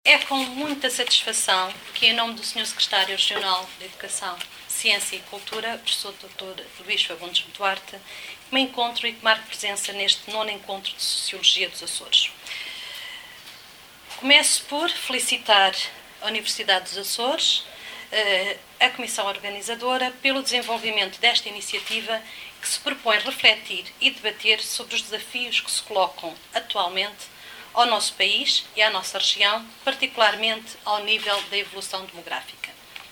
É com muita satisfação que, em nome do Sr. Secretário Regional de Educação, Ciência e Cultura, professor Dr. Luís Fagundes Duarte, que me encontro e que marco presença neste 9º encontro de Sociologia dos Açores. Começo por felicitar a Universidade dos Açores, a Comissão Organizadora, pelo desenvolvimento desta iniciativa que se propõe refletir e debater sobre os desafios que se colocam atualmente ao nosso país e à nossa região, particularmente ao nível da evolução demográfica.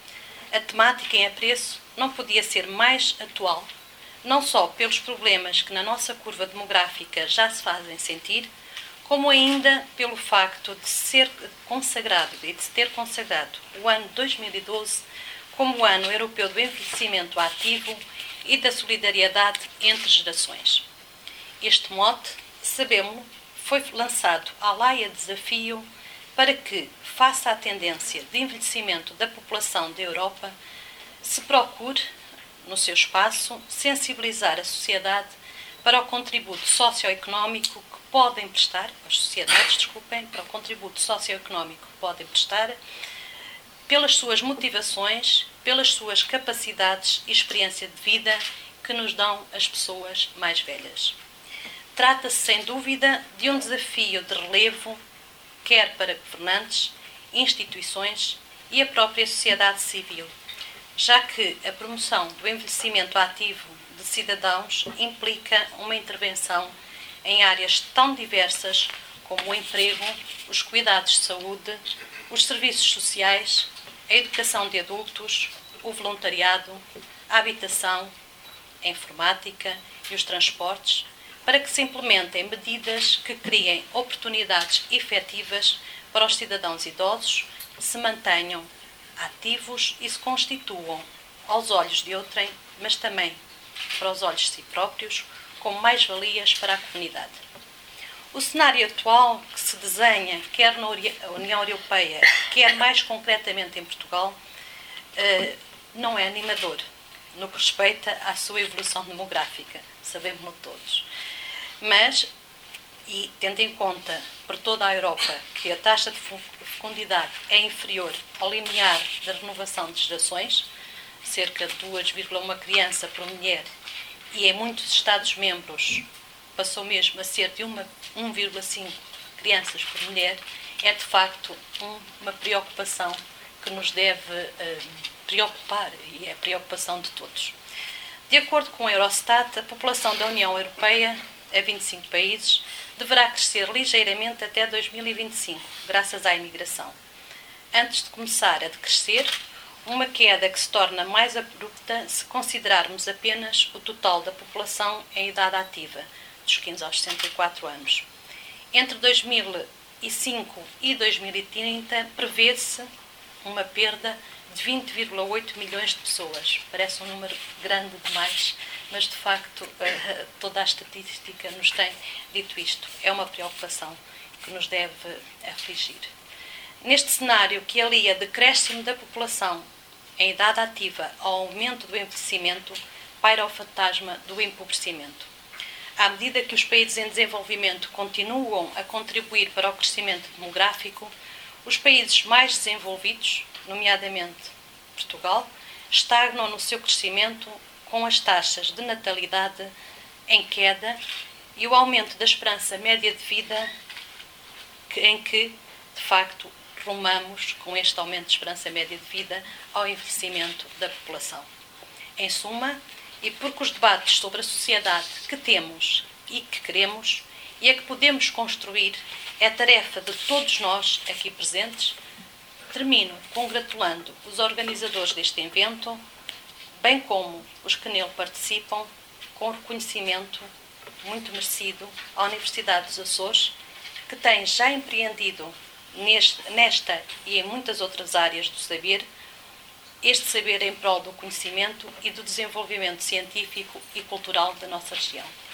A temática em apreço não podia ser mais atual, não só pelos problemas que na nossa curva demográfica já se fazem sentir, como ainda pelo facto de ser consagrado e de se ter consagrado o ano 2012 como o Ano Europeu do Envelhecimento Ativo e da Solidariedade entre Gerações. Este mote, sabemos-lo, foi lançado à laia desafio para que, face à tendência de envelhecimento da população da Europa, se procure, no seu espaço, sensibilizar a sociedade para o contributo socioeconómico que podem prestar, as sociedades, para o contributo socioeconómico que podem prestar, pelas suas motivações, pelas suas capacidades e experiência de vida que nos dão as pessoas mais velhas. Trata-se, sem dúvida, de um desafio de relevo, quer para governantes, instituições e a própria sociedade civil, já que a promoção do envelhecimento ativo de cidadãos implica uma intervenção em áreas tão diversas como o emprego, os cuidados de saúde, os serviços sociais, a educação de adultos, o voluntariado, a habitação, a informática e os transportes, para que se implementem medidas que criem oportunidades efetivas para os cidadãos idosos, se mantenham ativos e se constituam, aos olhos de outrem, mas também para os olhos de si próprios, como mais-valias para a comunidade. O cenário atual que se desenha, quer na União Europeia, quer mais concretamente em Portugal, não é animador no que respeita à sua evolução demográfica, sabemos-lo todos. Mas, e tendo em conta por toda a Europa que a taxa de fecundidade é inferior ao limiar da renovação de gerações, cerca de 2,1 criança por mulher, e em muitos Estados-membros passou mesmo a ser de 1,5 crianças por mulher, é de facto uma preocupação que nos deve preocupar, e é a preocupação de todos. De acordo com a Eurostat, a população da União Europeia, a 25 países, deverá crescer ligeiramente até 2025, graças à imigração. Antes de começar a decrescer, uma queda que se torna mais abrupta se considerarmos apenas o total da população em idade ativa, dos 15 aos 64 anos. Entre 2005 e 2030, prevê-se uma perda de 20,8 milhões de pessoas. Parece um número grande demais, mas de facto toda a estatística nos tem dito isto. É uma preocupação que nos deve afligir. Neste cenário que alia decréscimo da população em idade ativa ao aumento do envelhecimento, paira o fantasma do empobrecimento. À medida que os países em desenvolvimento continuam a contribuir para o crescimento demográfico, os países mais desenvolvidos, nomeadamente Portugal, estagnam no seu crescimento com as taxas de natalidade em queda e o aumento da esperança média de vida em que, de facto, rumamos com este aumento de esperança média de vida ao envelhecimento da população. Em suma, e porque os debates sobre a sociedade que temos e que queremos e a que podemos construir é tarefa de todos nós aqui presentes, termino congratulando os organizadores deste evento, bem como os que nele participam, com o reconhecimento muito merecido à Universidade dos Açores, que tem já empreendido nesta e em muitas outras áreas do saber, este saber em prol do conhecimento e do desenvolvimento científico e cultural da nossa região.